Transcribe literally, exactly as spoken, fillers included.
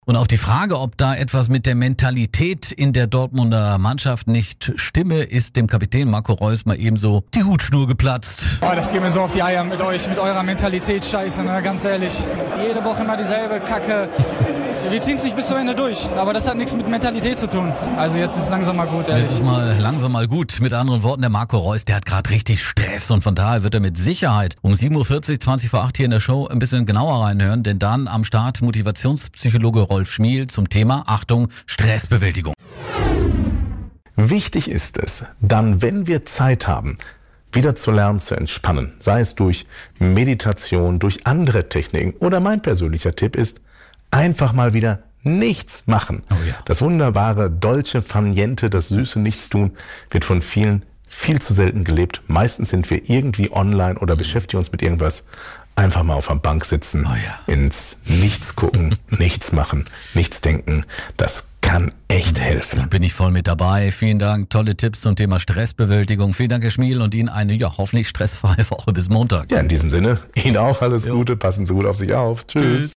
Und auf die Frage, ob da etwas mit der Mentalität in der Dortmunder Mannschaft nicht stimme, ist dem Kapitän Marco Reus mal ebenso die Hutschnur geplatzt. Oh, das geht mir so auf die Eier mit euch, mit eurer Mentalität, scheiße, ne? Ganz ehrlich. Jede Woche immer dieselbe Kacke. Wir ziehen es nicht bis zum Ende durch, aber das hat nichts mit Mentalität zu tun. Also jetzt ist langsam mal gut, ehrlich. Jetzt ist mal langsam mal gut. Mit anderen Worten, der Marco Reus, der hat gerade richtig Stress und von daher wird er mit Sicherheit um sieben Uhr vierzig, zwanzig vor acht hier in der Show ein bisschen genauer reinhören, denn dann am Start Motivationspsychologe Rolf Schmiel zum Thema, Achtung, Stressbewältigung. Wichtig ist es, dann, wenn wir Zeit haben, wieder zu lernen, zu entspannen. Sei es durch Meditation, durch andere Techniken oder mein persönlicher Tipp ist, einfach mal wieder nichts machen. Oh ja. Das wunderbare Dolce Far Niente, das süße Nichtstun, wird von vielen viel zu selten gelebt. Meistens sind wir irgendwie online oder beschäftigen uns mit irgendwas. Einfach mal auf der Bank sitzen, Oh ja. ins Nichts gucken, nichts machen, nichts denken. Das kann echt helfen. Da bin ich voll mit dabei. Vielen Dank, tolle Tipps zum Thema Stressbewältigung. Vielen Dank, Herr Schmiel, und Ihnen eine, ja, hoffentlich stressfreie Woche bis Montag. Ja, in diesem Sinne, Ihnen auch alles Jo. Gute, passen Sie gut auf sich auf. Tschüss. Tschüss.